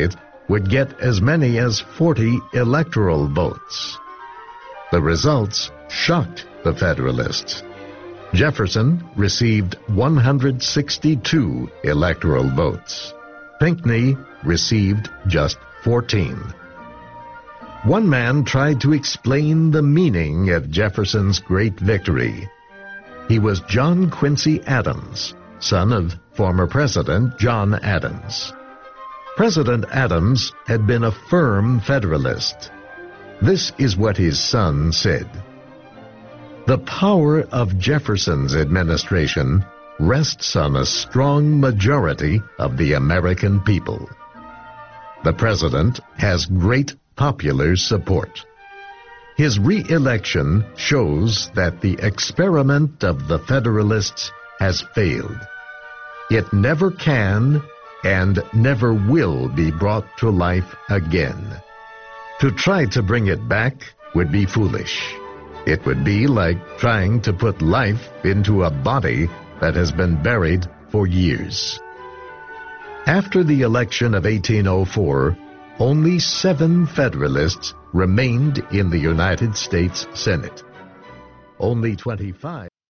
would get as many as 40 electoral votes. The results shocked the Federalists. Jefferson received 162 electoral votes. Pinckney received just 14. One man tried to explain the meaning of Jefferson's great victory. He was John Quincy Adams, son of former President John Adams. President Adams had been a firm Federalist. This is what his son said. The power of Jefferson's administration rests on a strong majority of the American people. The president has great popular support. His re-election shows that the experiment of the Federalists has failed. It never can and never will be brought to life again. To try to bring it back would be foolish. It would be like trying to put life into a body that has been buried for years. After the election of 1804, only 7 Federalists remained in the United States Senate. Only 25